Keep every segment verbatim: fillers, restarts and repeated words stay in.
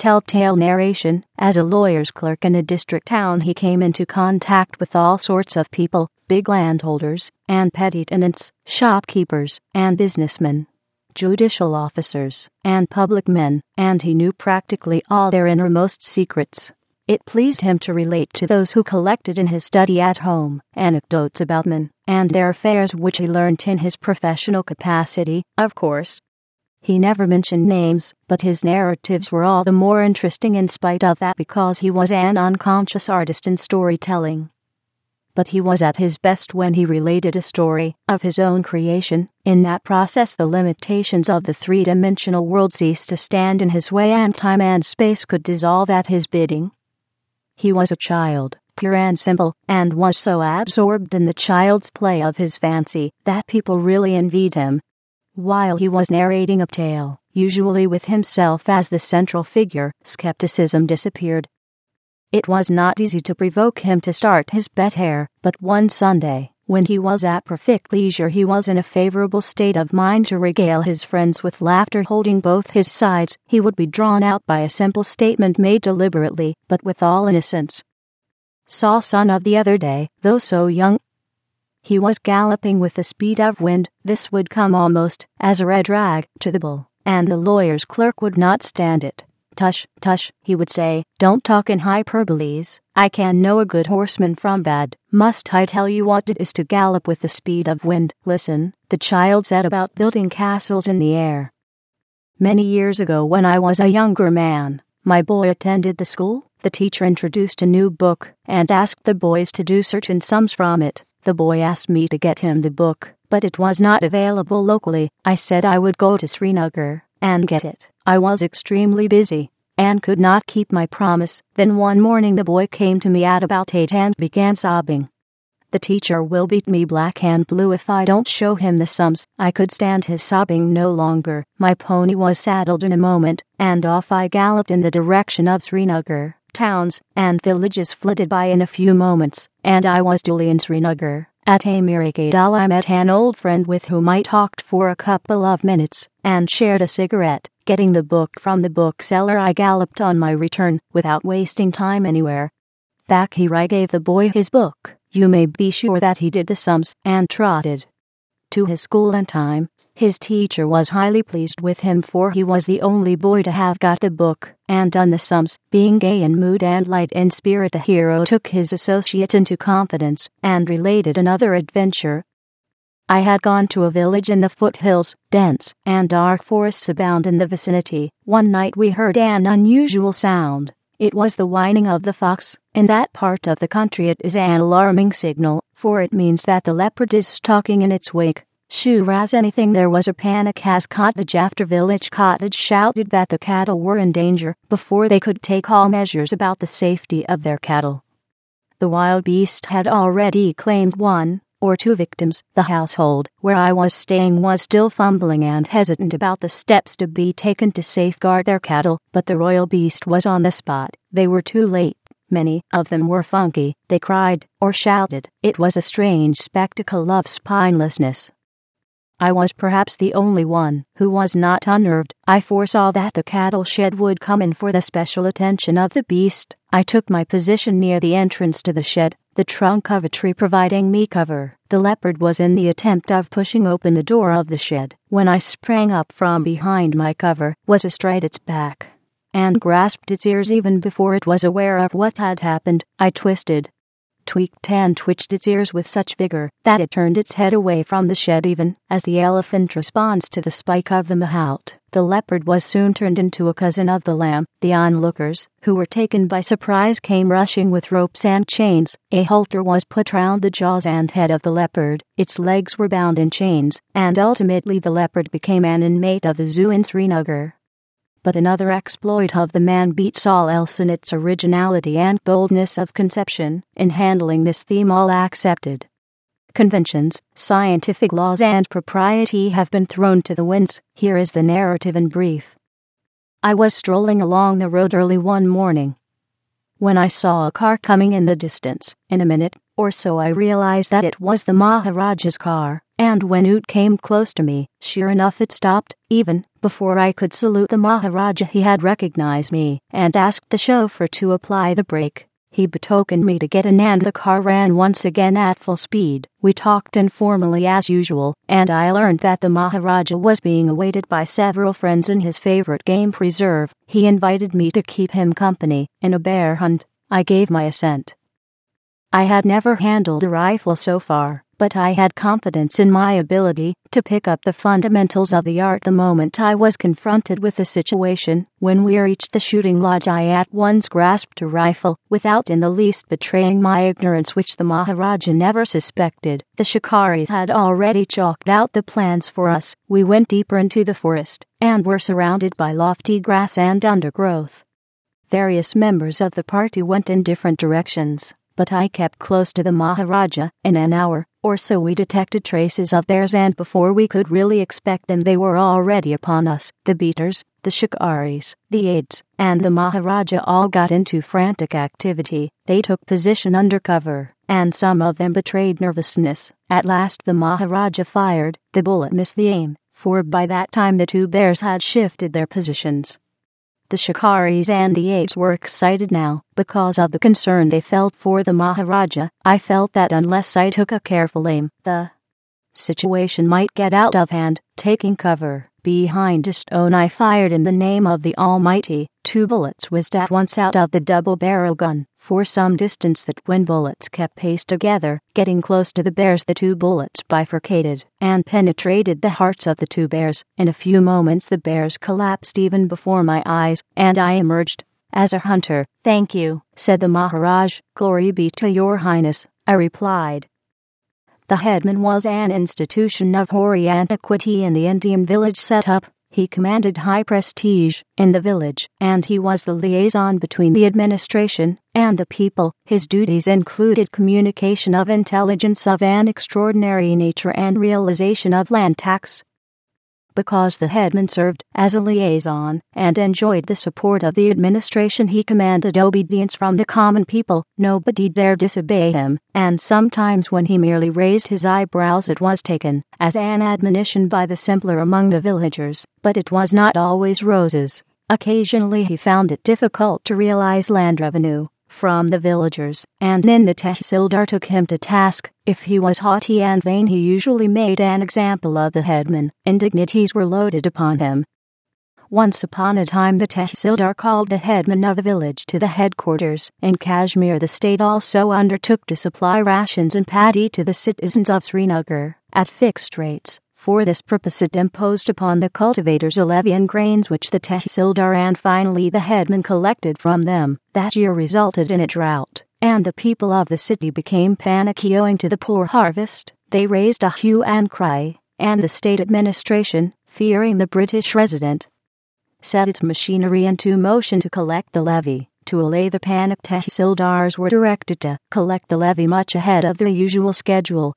telltale narration. As a lawyer's clerk in a district town, he came into contact with all sorts of people, big landholders, and petty tenants, shopkeepers, and businessmen, judicial officers, and public men, and he knew practically all their innermost secrets. It pleased him to relate to those who collected in his study at home anecdotes about men and their affairs which he learnt in his professional capacity, of course. He never mentioned names, but his narratives were all the more interesting in spite of that because he was an unconscious artist in storytelling. But he was at his best when he related a story of his own creation. In that process, the limitations of the three-dimensional world ceased to stand in his way and time and space could dissolve at his bidding. He was a child, pure and simple, and was so absorbed in the child's play of his fancy that people really envied him. While he was narrating a tale, usually with himself as the central figure, skepticism disappeared. It was not easy to provoke him to start his bet here, but one Sunday, when he was at perfect leisure, he was in a favorable state of mind to regale his friends with laughter. Holding both his sides, he would be drawn out by a simple statement made deliberately, but with all innocence. Saw son of the other day, though so young. He was galloping with the speed of wind. This would come almost as a red rag to the bull, and the lawyer's clerk would not stand it. Tush, tush, he would say, don't talk in hyperboles. I can know a good horseman from bad. Must I tell you what it is to gallop with the speed of wind? Listen, the child said about building castles in the air. Many years ago when I was a younger man, my boy attended the school. The teacher introduced a new book and asked the boys to do certain sums from it. The boy asked me to get him the book, but it was not available locally. I said I would go to Srinagar and get it. I was extremely busy and could not keep my promise. Then one morning the boy came to me at about eight and began sobbing. The teacher will beat me black and blue if I don't show him the sums. I could stand his sobbing no longer. My pony was saddled in a moment, and off I galloped in the direction of Srinagar. Towns and villages flitted by in a few moments, and I was duly in Srinagar. At Amirikadal I met an old friend with whom I talked for a couple of minutes, and shared a cigarette. Getting the book from the bookseller, I galloped on my return, without wasting time anywhere. Back here I gave the boy his book. You may be sure that he did the sums, and trotted to his school in time. His teacher was highly pleased with him, for he was the only boy to have got the book and done the sums. Being gay in mood and light in spirit, the hero took his associates into confidence and related another adventure. I had gone to a village in the foothills. Dense and dark forests abound in the vicinity. One night we heard an unusual sound. It was the whining of the fox. In that part of the country it is an alarming signal, for it means that the leopard is stalking in its wake. Sure as anything there was a panic as cottage after village cottage shouted that the cattle were in danger before they could take all measures about the safety of their cattle. The wild beast had already claimed one or two victims. The household where I was staying was still fumbling and hesitant about the steps to be taken to safeguard their cattle, but the royal beast was on the spot. They were too late. Many of them were funky. They cried or shouted. It was a strange spectacle of spinelessness. I was perhaps the only one who was not unnerved. I foresaw that the cattle shed would come in for the special attention of the beast. I took my position near the entrance to the shed, the trunk of a tree providing me cover. The leopard was in the attempt of pushing open the door of the shed, when I sprang up from behind my cover, was astride its back, and grasped its ears even before it was aware of what had happened. I twisted, tweaked and twitched its ears with such vigor that it turned its head away from the shed even as the elephant responds to the spike of the mahout. The leopard was soon turned into a cousin of the lamb. The onlookers, who were taken by surprise, came rushing with ropes and chains. A halter was put round the jaws and head of the leopard. Its legs were bound in chains, and ultimately the leopard became an inmate of the zoo in Srinagar. But another exploit of the man beats all else in its originality and boldness of conception. In handling this theme, all accepted conventions, scientific laws, and propriety have been thrown to the winds. Here is the narrative in brief. I was strolling along the road early one morning when I saw a car coming in the distance. In a minute or so I realized that it was the Maharaja's car, and when it came close to me, sure enough it stopped. Even Before I could salute the Maharaja, he had recognized me and asked the chauffeur to apply the brake. He betokened me to get in and the car ran once again at full speed. We talked informally as usual, and I learned that the Maharaja was being awaited by several friends in his favorite game preserve. He invited me to keep him company in a bear hunt. I gave my assent. I had never handled a rifle so far, but I had confidence in my ability to pick up the fundamentals of the art the moment I was confronted with the situation. When we reached the shooting lodge, I at once grasped a rifle, without in the least betraying my ignorance, which the Maharaja never suspected. The shikaris had already chalked out the plans for us. We went deeper into the forest, and were surrounded by lofty grass and undergrowth. Various members of the party went in different directions, but I kept close to the Maharaja. In an hour or so we detected traces of bears, and before we could really expect them, they were already upon us. The beaters, the shikaris, the aides, and the Maharaja all got into frantic activity. They took position under cover, and some of them betrayed nervousness. At last the Maharaja fired. The bullet missed the aim, for by that time the two bears had shifted their positions. The shikaris and the aides were excited now, because of the concern they felt for the Maharaja. I felt that unless I took a careful aim, the situation might get out of hand. Taking cover behind a stone, I fired in the name of the Almighty. Two bullets whizzed at once out of the double-barrel gun. For some distance the twin bullets kept pace together. Getting close to the bears, the two bullets bifurcated and penetrated the hearts of the two bears. In a few moments the bears collapsed even before my eyes, and I emerged as a hunter. "Thank you," said the Maharaj. "Glory be to your highness," I replied. The headman was an institution of hoary antiquity in the Indian village setup. He commanded high prestige in the village, and he was the liaison between the administration and the people. His duties included communication of intelligence of an extraordinary nature and realization of land tax. Because the headman served as a liaison and enjoyed the support of the administration, he commanded obedience from the common people. Nobody dared disobey him, and sometimes when he merely raised his eyebrows it was taken as an admonition by the simpler among the villagers. But it was not always roses. Occasionally he found it difficult to realize land revenue from the villagers, and then the Tehsildar took him to task. If he was haughty and vain, he usually made an example of the headman. Indignities were loaded upon him. Once upon a time the Tehsildar called the headman of a village to the headquarters. In Kashmir the state also undertook to supply rations and paddy to the citizens of Srinagar at fixed rates. For this purpose it imposed upon the cultivators a levy on grains which the Tehsildar and finally the headman collected from them. That year resulted in a drought, and the people of the city became panicky owing to the poor harvest. They raised a hue and cry, and the state administration, fearing the British resident, set its machinery into motion to collect the levy. To allay the panic, Tehsildars were directed to collect the levy much ahead of their usual schedule.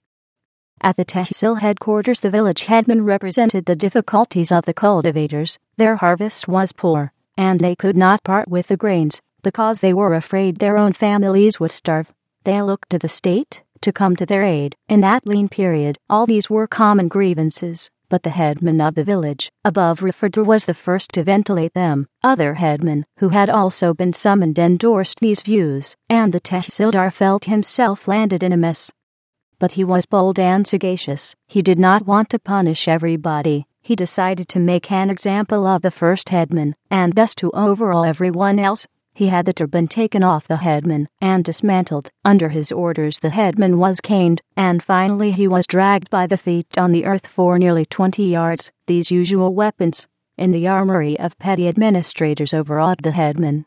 At the Tehsil headquarters the village headman represented the difficulties of the cultivators. Their harvest was poor, and they could not part with the grains, because they were afraid their own families would starve. They looked to the state to come to their aid. In that lean period, all these were common grievances, but the headman of the village, above referred to, was the first to ventilate them. Other headmen, who had also been summoned, endorsed these views, and the Tehsildar felt himself landed in a mess. But he was bold and sagacious. He did not want to punish everybody. He decided to make an example of the first headman, and thus to overawe everyone else. He had the turban taken off the headman and dismantled. Under his orders the headman was caned, and finally he was dragged by the feet on the earth for nearly twenty yards. These usual weapons in the armory of petty administrators overawed the headman.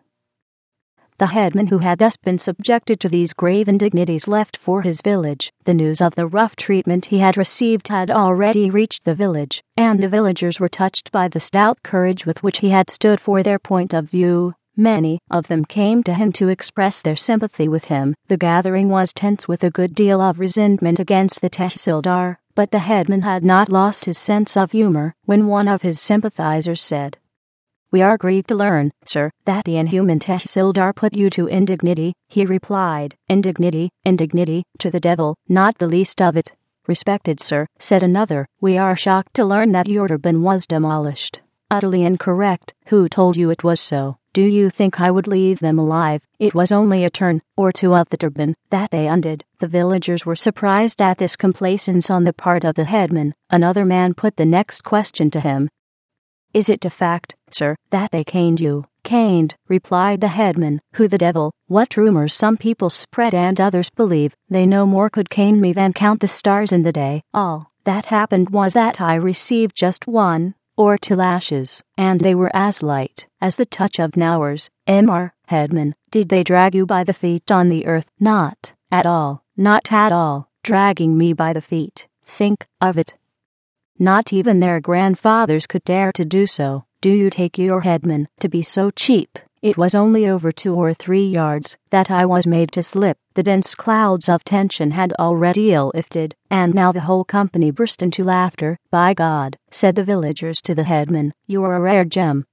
The headman, who had thus been subjected to these grave indignities, left for his village. The news of the rough treatment he had received had already reached the village, and the villagers were touched by the stout courage with which he had stood for their point of view. Many of them came to him to express their sympathy with him. The gathering was tense with a good deal of resentment against the Tehsildar, but the headman had not lost his sense of humor. When one of his sympathizers said, "We are grieved to learn, sir, that the inhuman Tehsildar put you to indignity," he replied, "Indignity, indignity, to the devil, not the least of it." "Respected sir," said another, "we are shocked to learn that your turban was demolished." Utterly incorrect. Who told you it was so? Do you think I would leave them alive? It was only a turn or two of the turban that they undid. The villagers were surprised at this complacence on the part of the headman. Another man put the next question to him. Is it a fact, sir, that they caned you? Caned, replied the headman. Who the devil? What rumors some people spread and others believe. They no more could cane me than count the stars in the day. All that happened was that I received just one or two lashes, and they were as light as the touch of an hour's. Mr. Headman, did they drag you by the feet on the earth? Not at all, not at all. Dragging me by the feet. Think of it. Not even their grandfathers could dare to do so. Do you take your headman to be so cheap? It was only over two or three yards that I was made to slip. The dense clouds of tension had already lifted, and now the whole company burst into laughter. By God, said the villagers to the headman, you are a rare gem.